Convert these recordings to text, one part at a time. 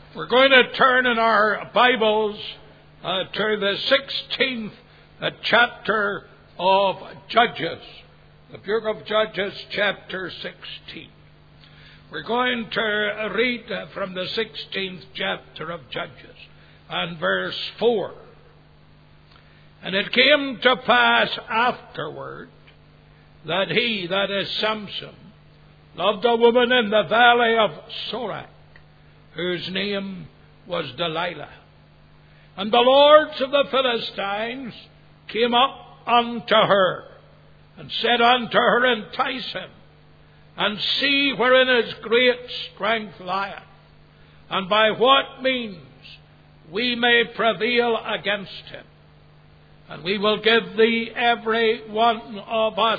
We're going to turn in our Bibles to the 16th chapter of Judges. The book of Judges, chapter 16. We're going to read from the 16th chapter of Judges and verse 4. And it came to pass afterward that he, that is Samson, loved a woman in the valley of Sorek, whose name was Delilah. And the lords of the Philistines came up unto her, and said unto her, Entice him, and see wherein his great strength lieth, and by what means we may prevail against him. And we will give thee every one of us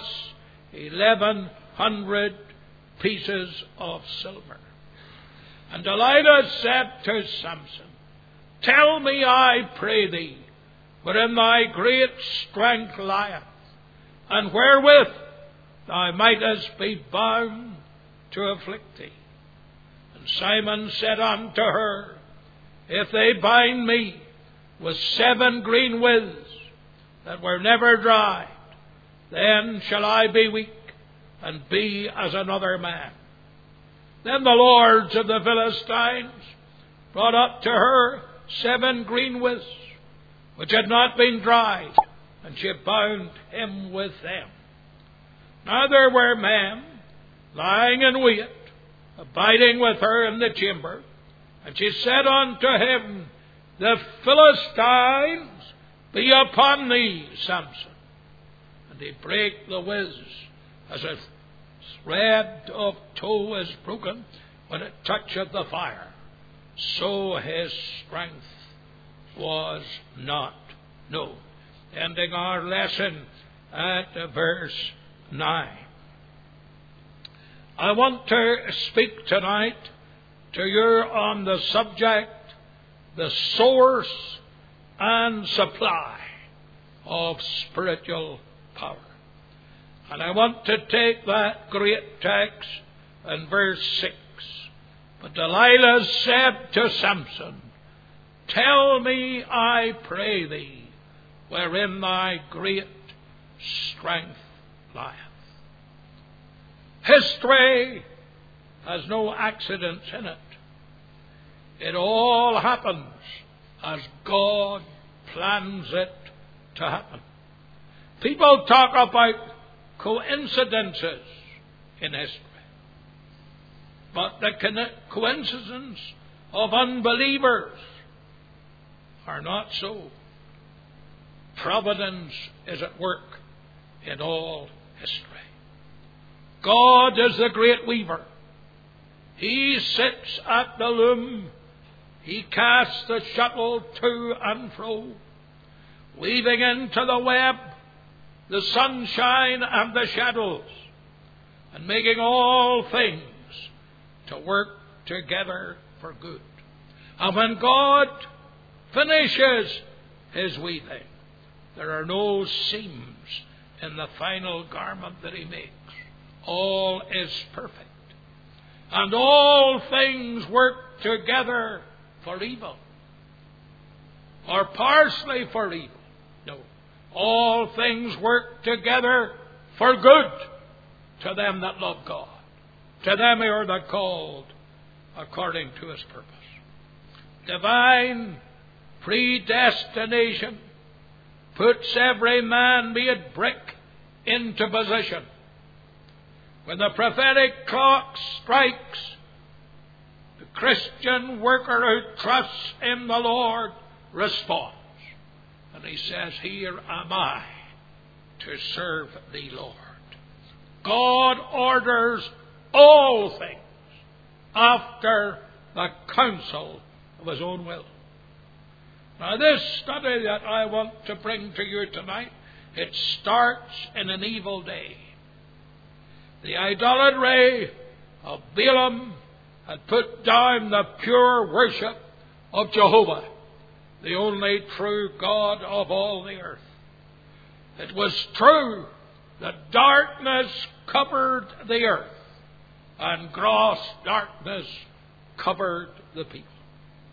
1,100 pieces of silver. And Delilah said to Samson, Tell me, I pray thee, wherein thy great strength lieth, and wherewith thou mightest be bound to afflict thee. And Simon said unto her, If they bind me with 7 green withs that were never dried, then shall I be weak, and be as another man. Then the lords of the Philistines brought up to her 7 green withs, which had not been dried, and she bound him with them. Now there were men lying in wait, abiding with her in the chamber. And she said unto him, The Philistines be upon thee, Samson. And he brake the withs, as a thread of tow is broken when it toucheth the fire. So his strength was not known. Ending our lesson at verse 9. I want to speak tonight to you on the subject, the source and supply of spiritual power. And I want to take that great text in verse 6. But Delilah said to Samson, Tell me, I pray thee, wherein thy great strength lieth. History has no accidents in it. It all happens as God plans it to happen. People talk about coincidences in history. But the coincidences of unbelievers are not so. Providence is at work in all history. God is the great weaver. He sits at the loom. He casts the shuttle to and fro, weaving into the web the sunshine and the shadows, and making all things to work together for good. And when God finishes his weaving, there are no seams in the final garment that he makes. All is perfect. And all things work together for evil. Or partially for evil. No. All things work together for good to them that love God. To them who are the called according to his purpose. Divine predestination puts every man-made brick into position. When the prophetic clock strikes, the Christian worker who trusts in the Lord responds. And he says, Here am I to serve thee, Lord. God orders all things after the counsel of his own will. Now this study that I want to bring to you tonight, it starts in an evil day. The idolatry of Balaam had put down the pure worship of Jehovah, the only true God of all the earth. It was true that darkness covered the earth, and gross darkness covered the people.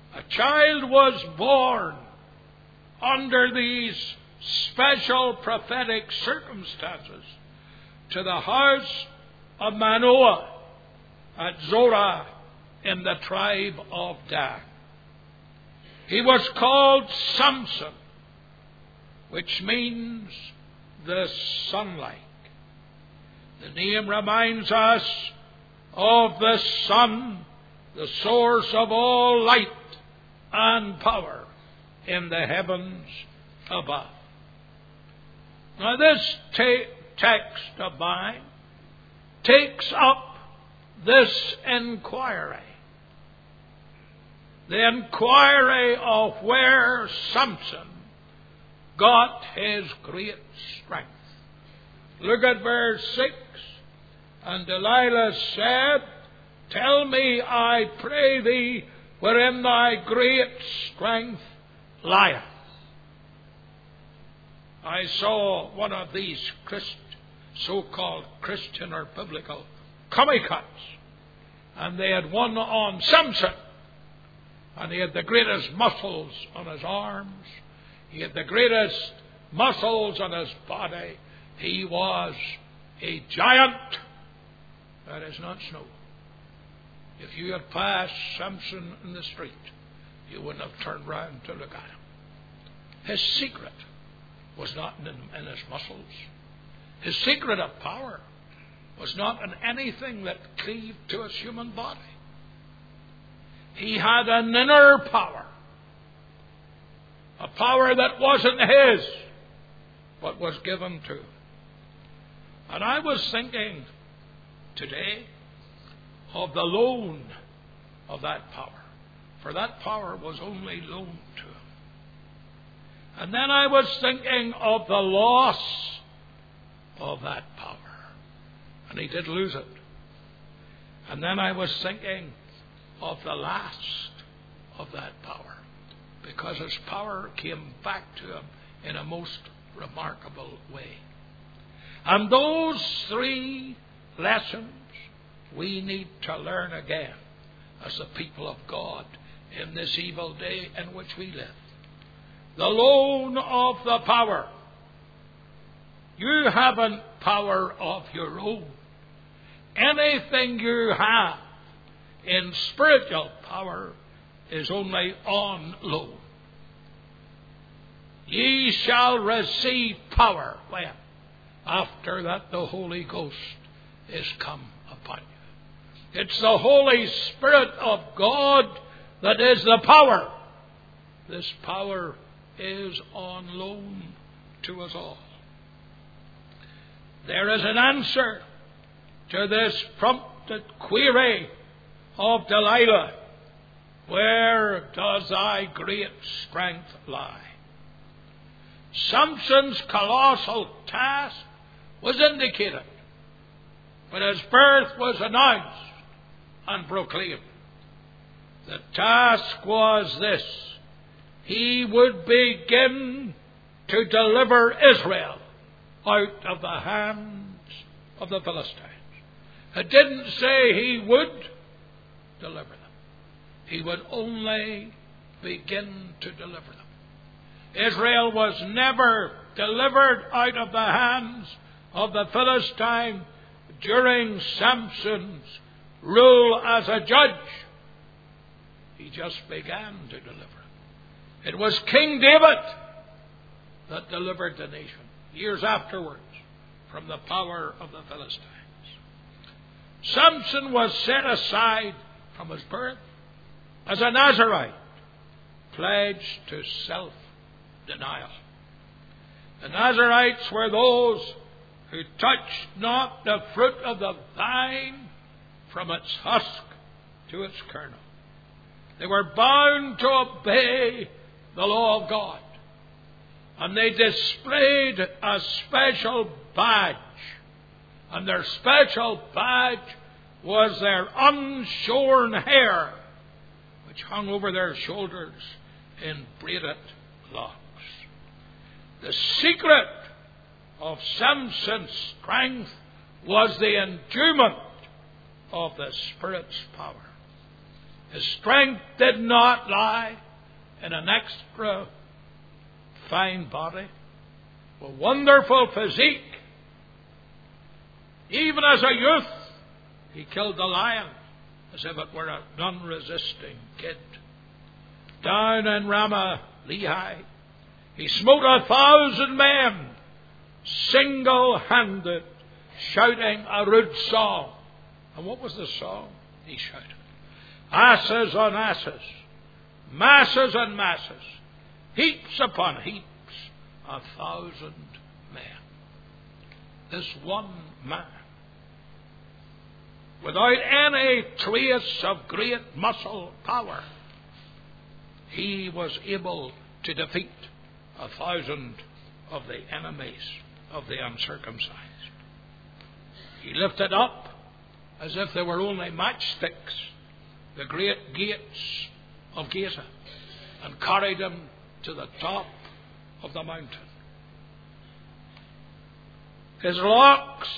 A child was born under these special prophetic circumstances to the house of Manoah at Zorah in the tribe of Dan. He was called Samson, which means the sunlight. The name reminds us of the sun, the source of all light and power in the heavens above. Now this text of mine takes up this inquiry. The inquiry of where Samson got his great strength. Look at verse 6. And Delilah said, "Tell me, I pray thee, wherein thy great strength lieth." I saw one of these so-called Christian or biblical comic-cuts, and they had one on Samson, and he had the greatest muscles on his arms. He had the greatest muscles on his body. He was a giant. That is not snow. If you had passed Samson in the street, you wouldn't have turned round to look at him. His secret was not in his muscles. His secret of power was not in anything that cleaved to his human body. He had an inner power, a power that wasn't his, but was given to him. And I was thinking today of the loan of that power, for that power was only loaned to him. And then I was thinking of the loss of that power, and he did lose it. And then I was thinking of the last of that power, because his power came back to him in a most remarkable way. And those three lessons we need to learn again as the people of God in this evil day in which we live. The loan of the power. You haven't power of your own. Anything you have in spiritual power is only on loan. Ye shall receive power when? After that the Holy Ghost is come upon you. It's the Holy Spirit of God that is the power. This power is on loan to us all. There is an answer to this prompted query of Delilah. Where does thy great strength lie? Samson's colossal task was indicated, but his birth was announced and proclaimed. The task was this: he would begin to deliver Israel out of the hands of the Philistines. It didn't say he would deliver them. He would only begin to deliver them. Israel was never delivered out of the hands of the Philistine during Samson's rule as a judge. He just began to deliver it. It was King David that delivered the nation years afterwards from the power of the Philistines. Samson was set aside from his birth as a Nazarite, pledged to self-denial. The Nazarites were those who touched not the fruit of the vine from its husk to its kernel. They were bound to obey the law of God. And they displayed a special badge. And their special badge was their unshorn hair, which hung over their shoulders in braided locks. The secret of Samson's strength was the endowment of the Spirit's power. His strength did not lie in an extra fine body, a wonderful physique. Even as a youth, he killed the lion as if it were a non-resisting kid. Down in Ramah, Lehi, he smote 1,000 men, single-handed, shouting a rude song. And what was the song he shouted? Asses on asses, masses on masses, heaps upon heaps, 1,000 men. This one man, without any trace of great muscle power, he was able to defeat 1,000 of the enemies of the uncircumcised. He lifted up, as if they were only matchsticks, the great gates of Gaza, and carried them to the top of the mountain. His hair locks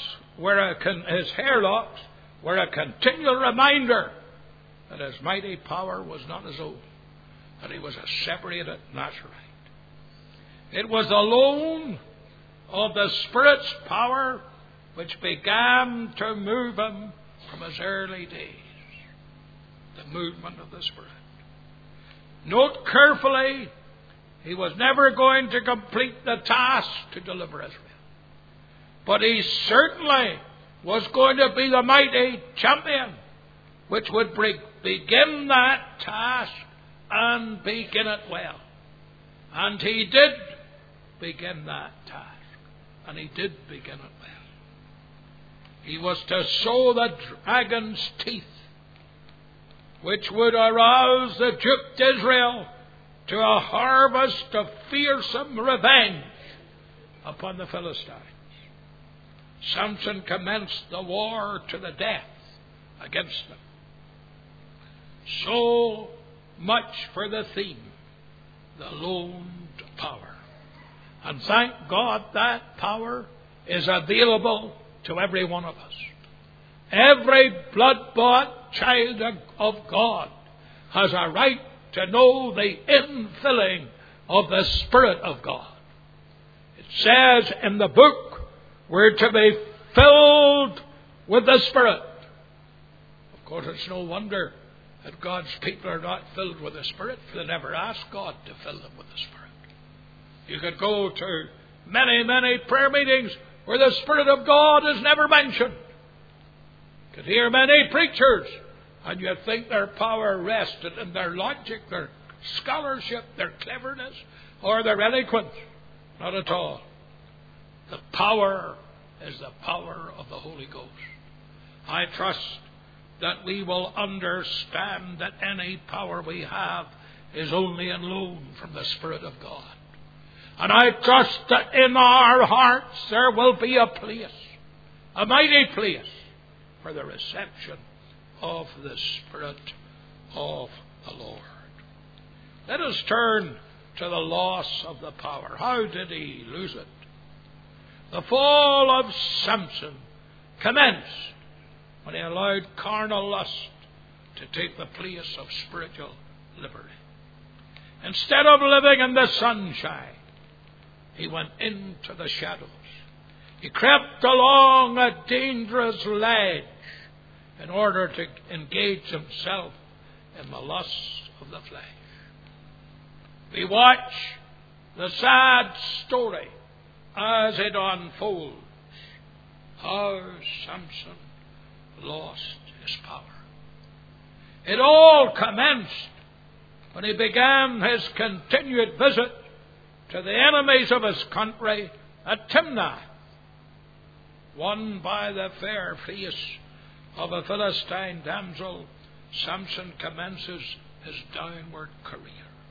were a continual reminder that his mighty power was not his own, that he was a separated Nazarite. It was alone of the Spirit's power which began to move him from his early days. The movement of the Spirit. Note carefully, he was never going to complete the task to deliver Israel. But he certainly was going to be the mighty champion which would begin that task and begin it well. And he did begin that task. And he did begin it well. He was to sow the dragon's teeth, which would arouse the duped Israel to a harvest of fearsome revenge upon the Philistines. Samson commenced the war to the death against them. So much for the theme, the loaned power. And thank God that power is available to every one of us. Every blood-bought child of God has a right to know the infilling of the Spirit of God. It says in the book, we're to be filled with the Spirit. Of course, it's no wonder that God's people are not filled with the Spirit, for they never ask God to fill them with the Spirit. You could go to many, many prayer meetings where the Spirit of God is never mentioned. You could hear many preachers, and you'd think their power rested in their logic, their scholarship, their cleverness, or their eloquence. Not at all. The power is the power of the Holy Ghost. I trust that we will understand that any power we have is only in loan from the Spirit of God. And I trust that in our hearts there will be a place, a mighty place, for the reception of the Spirit of the Lord. Let us turn to the loss of the power. How did he lose it? The fall of Samson commenced when he allowed carnal lust to take the place of spiritual liberty. Instead of living in the sunshine, he went into the shadows. He crept along a dangerous ledge in order to engage himself in the lusts of the flesh. We watch the sad story as it unfolds, how Samson lost his power. It all commenced when he began his continued visit to the enemies of his country at Timnath. Won by the fair face of a Philistine damsel, Samson commences his downward career.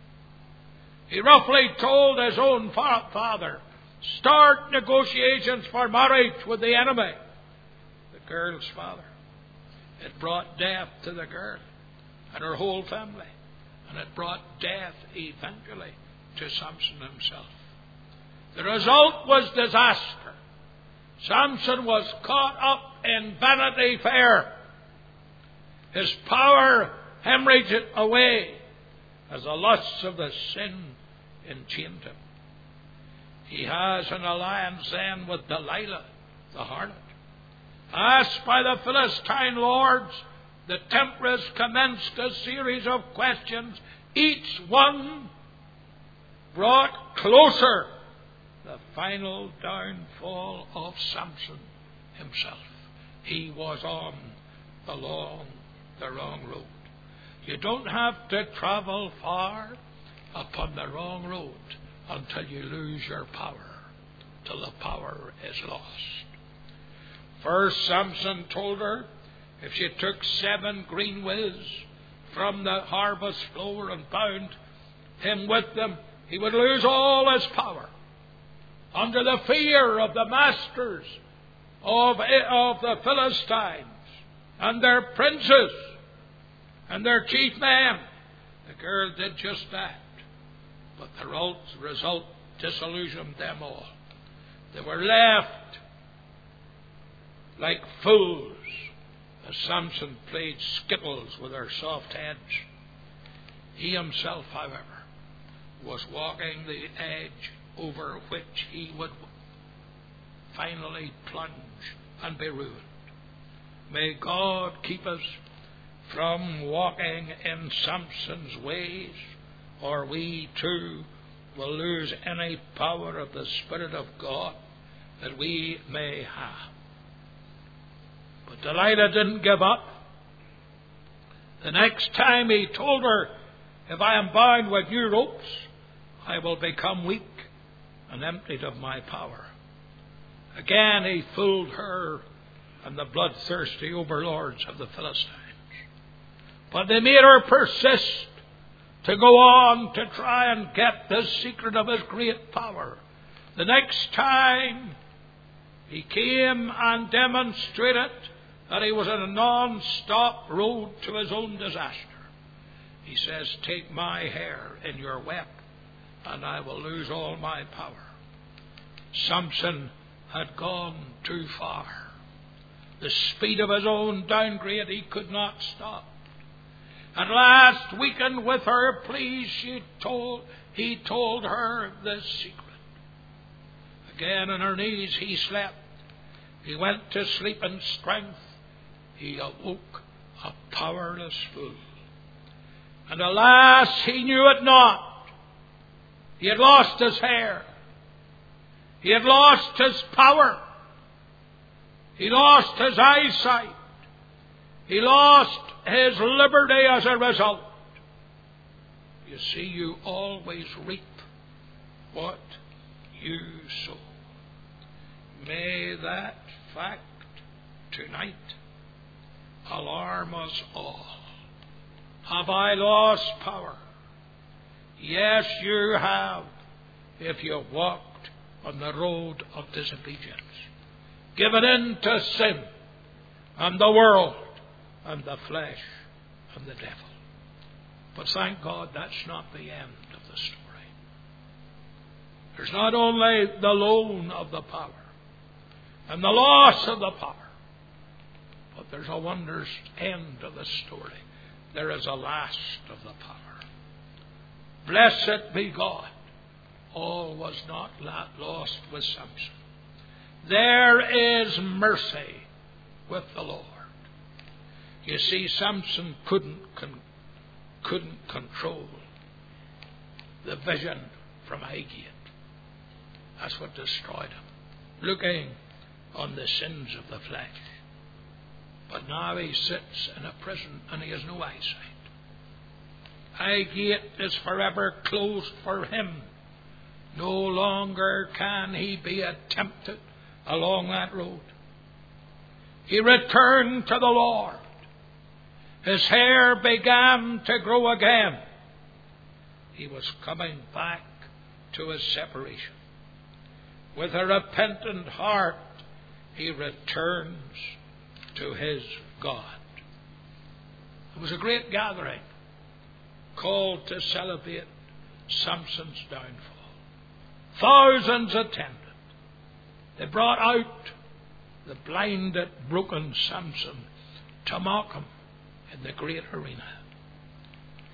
He roughly told his own father, start negotiations for marriage with the enemy, the girl's father. It brought death to the girl and her whole family, and it brought death eventually to Samson himself. The result was disaster. Samson was caught up in Vanity Fair. His power hemorrhage it away as the lusts of the sin enchained him. He has an alliance then with Delilah, the harlot. Asked by the Philistine lords, the temptress commenced a series of questions, each one brought closer the final downfall of Samson himself. He was on the wrong road. You don't have to travel far upon the wrong road until you lose your power, till the power is lost. First, Samson told her if she took 7 green withs from the harvest floor and bound him with them, he would lose all his power. Under the fear of the masters of the Philistines and their princes and their chief men, the girl did just that. But the result disillusioned them all. They were left like fools as Samson played skittles with her soft heads. He himself, however, was walking the edge over which he would finally plunge and be ruined. May God keep us from walking in Samson's ways, or we too will lose any power of the Spirit of God that we may have. But Delilah didn't give up. The next time he told her, if I am bound with new ropes, I will become weak and emptied of my power. Again he fooled her and the bloodthirsty overlords of the Philistines. But they made her persist to go on to try and get the secret of his great power. The next time he came and demonstrated that he was on a non-stop road to his own disaster. He says, take my hair in your web, and I will lose all my power. Samson had gone too far. The speed of his own downgrade he could not stop. At last, weakened with her pleas, he told her the secret. Again on her knees he slept. He went to sleep in strength. He awoke a powerless fool. And alas, he knew it not. He had lost his hair. He had lost his power. He lost his eyesight. He lost his liberty as a result. You see, you always reap what you sow. May that fact tonight alarm us all. Have I lost power? Yes, you have, if you walked on the road of disobedience, given in to sin and the world and the flesh and the devil. But thank God that's not the end of the story. There's not only the loan of the power and the loss of the power, but there's a wondrous end of the story. There is a last of the power. Blessed be God. All was not lost with Samson. There is mercy with the Lord. You see, Samson couldn't control the vision from Highgate. That's what destroyed him. Looking on the sins of the flesh. But now he sits in a prison and he has no eyesight. Highgate is forever closed for him. No longer can he be tempted along that road. He returned to the Lord. His hair began to grow again. He was coming back to his separation. With a repentant heart, he returns to his God. It was a great gathering called to celebrate Samson's downfall. Thousands attended. They brought out the blinded, broken Samson to mock him in the great arena.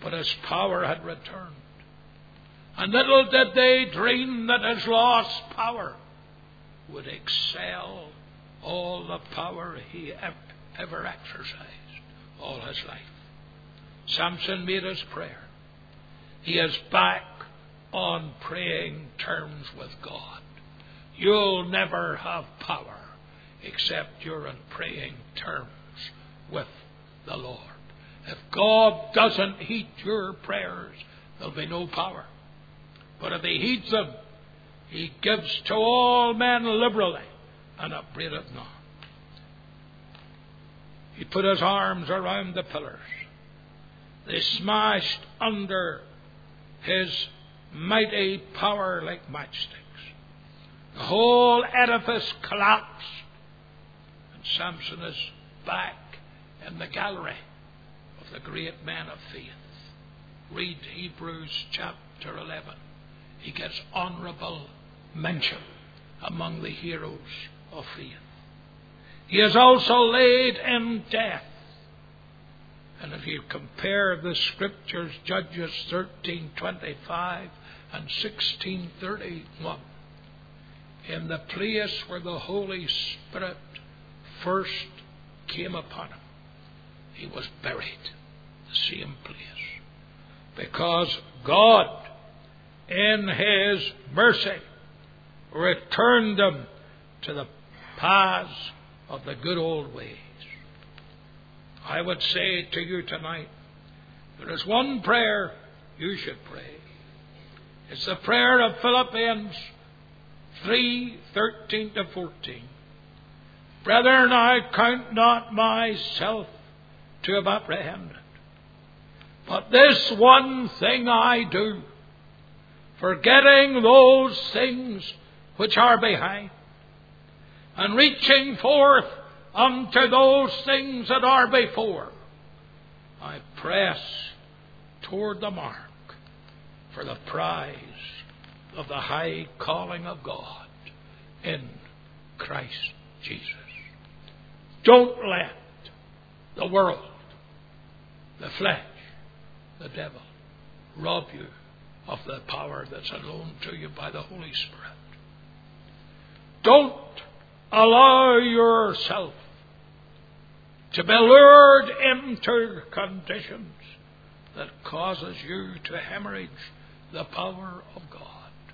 but his power had returned. And little did they dream that his lost power would excel all the power he ever exercised all his life. Samson made his prayer. He is back on praying terms with God. You'll never have power except you're on praying terms with the Lord. If God doesn't heed your prayers, there'll be no power. But if he heeds them, he gives to all men liberally and upbraideth not. He put his arms around the pillars. They smashed under his mighty power like matchsticks. The whole edifice collapsed, and Samson is back in the gallery of the great men of faith. Read Hebrews chapter 11. He gets honourable mention among the heroes of faith. He is also laid in death. And if you compare the scriptures, Judges 13:25 and 16:31, in the place where the Holy Spirit first came upon him, he was buried, the same place. Because God, in his mercy, returned them to the paths of the good old ways. I would say to you tonight, there is one prayer you should pray. It's the prayer of Philippians 3:13-14. Brethren, I count not myself to have apprehended, but this one thing I do, forgetting those things which are behind, and reaching forth unto those things that are before, I press toward the mark for the prize of the high calling of God in Christ Jesus. Don't let the world, the flesh, the devil rob you of the power that's loaned to you by the Holy Spirit. Don't allow yourself to be lured into conditions that causes you to hemorrhage the power of God.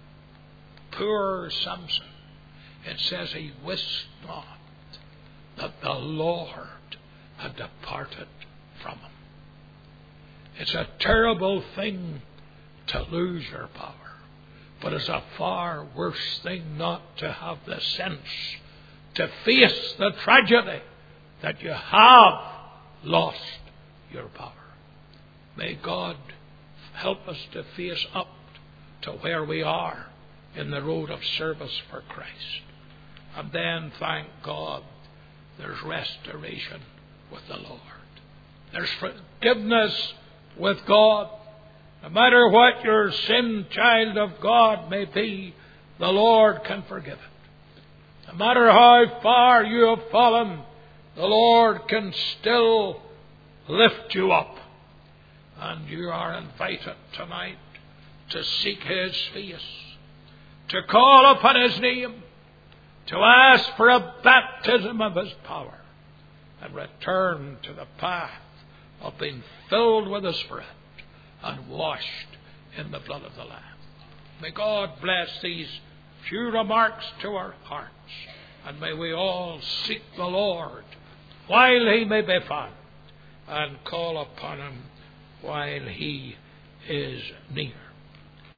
Poor Samson, it says he wist not that the Lord had departed from him. It's a terrible thing to lose your power, but it's a far worse thing not to have the sense to face the tragedy that you have lost your power. May God help us to face up to where we are in the road of service for Christ. And then, thank God, there's restoration with the Lord. There's forgiveness with God. No matter what your sin, child of God, may be, the Lord can forgive it. No matter how far you have fallen, the Lord can still lift you up. And you are invited tonight to seek his face, to call upon his name, to ask for a baptism of his power, and return to the path of being filled with the Spirit and washed in the blood of the Lamb. May God bless these few remarks to our hearts, and may we all seek the Lord while he may be found, and call upon him while he is near.